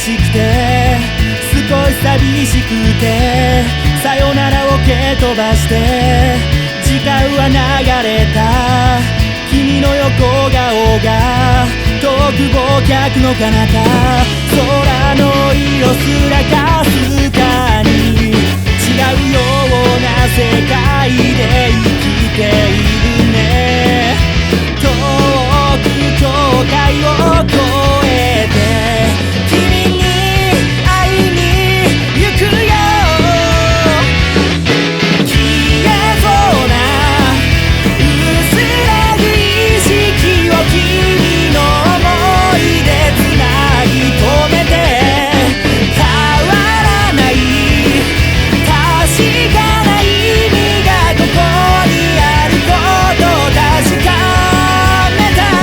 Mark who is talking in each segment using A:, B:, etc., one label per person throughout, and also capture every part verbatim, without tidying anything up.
A: しくて少し寂しくてさよならを蹴飛ばして時間は流れた君の横顔が遠く忘却の彼方空の色すらかすかに違うような世界で生きているね遠く境界を越えて君に会いに行くよ消えそうな薄らぐ意識を君の想いでつなぎ止めて変わらない確かな意味がここにあることを確かめた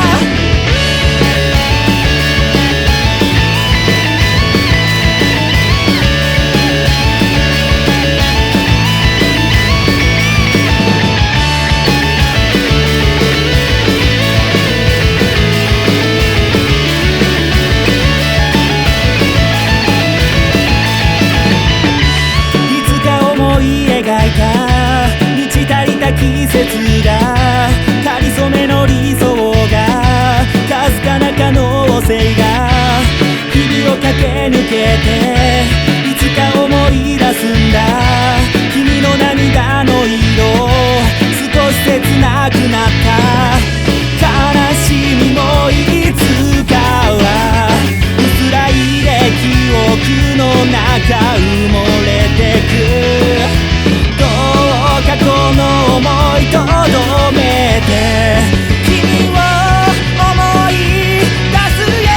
A: 満ち足りた季節がかりそめの理想がかすかな可能性が日々を駆け抜けていつか思い出すんだ君の涙の色少し切なくなった悲しみもいつかは薄らいで記憶の中埋もれてく過去の想いとどめて君を思い出すよ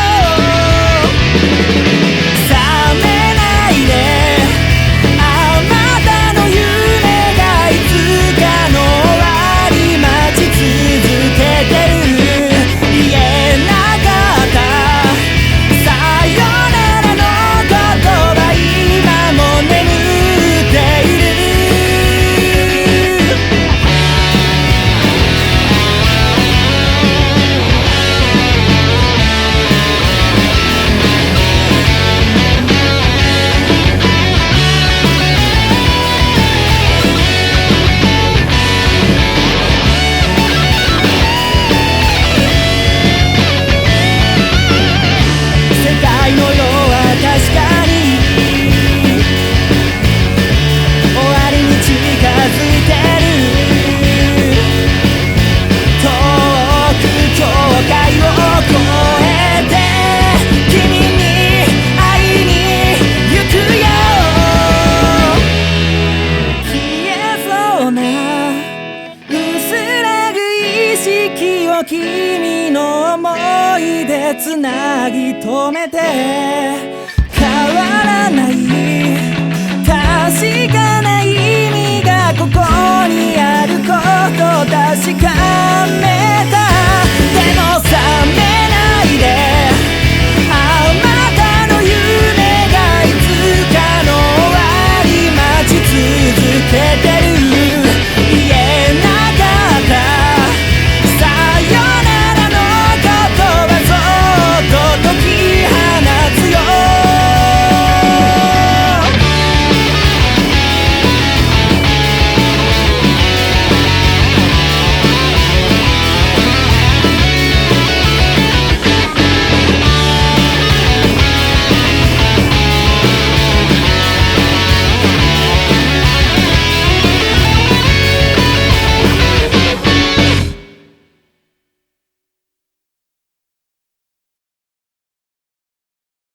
A: 冷めないであなたの夢がいつかの終わり待ち続けてる言えなかったさよならの言葉今も眠っている君の想いでつなぎ止めて